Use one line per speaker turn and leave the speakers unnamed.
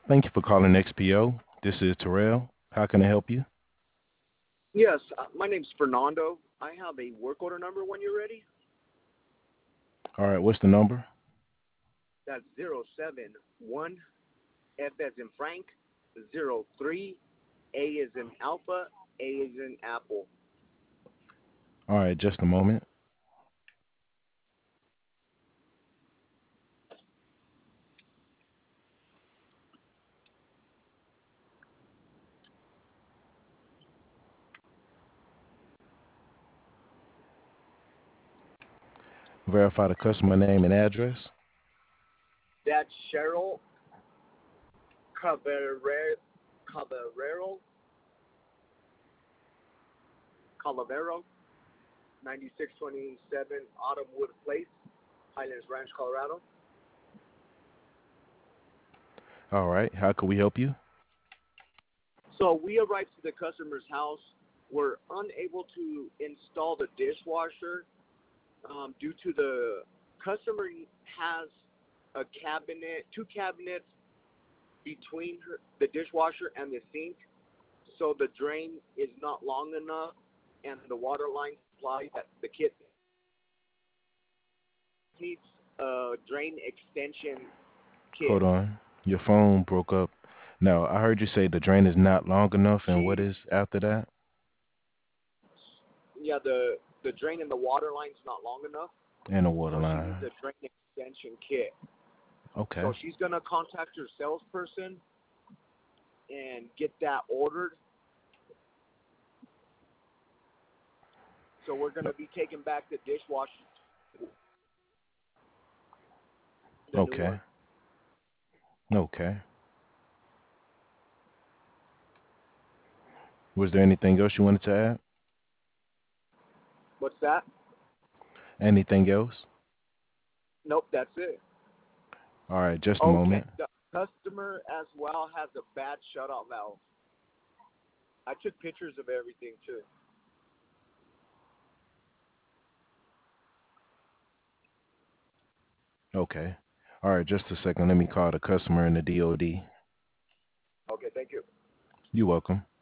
Thank you for calling XPO. This is Terrell. How can I help you?
Yes, my name's Fernando. I have a work order number when you're ready.
All right, what's the number?
That's 071 F as in Frank, 03 A is in Alpha, A is in Apple.
All right, just a moment. Verify the customer name and address.
That's Cheryl Cavalero, Cavalero, Calavero, 9627 Autumnwood Place, Highlands Ranch, Colorado.
All right, how can we help you?
So we arrived to the customer's house. We're unable to install the dishwasher due to the customer has a cabinet, two cabinets between the dishwasher and the sink, so the drain is not long enough, and the water line supply that the kit needs a drain extension kit.
Hold on. Your phone broke up. Now, I heard you say the drain is not long enough, and what
She,
is after that?
yeah, the drain in the water line's not long enough,
And the water
so she needs
line.
a drain extension kit.
Okay.
So she's gonna contact her salesperson and get that ordered. So we're gonna be taking back the dishwasher, the new one.
Okay. Okay. Was there anything else you wanted to add?
What's that?
Anything else?
Nope, that's it.
All right, just a
Okay,
moment.
the customer as well has a bad shutoff valve. I took pictures of everything too.
Okay. All right, just a second. Let me call the customer and the DOD.
Okay, thank you.
You're welcome.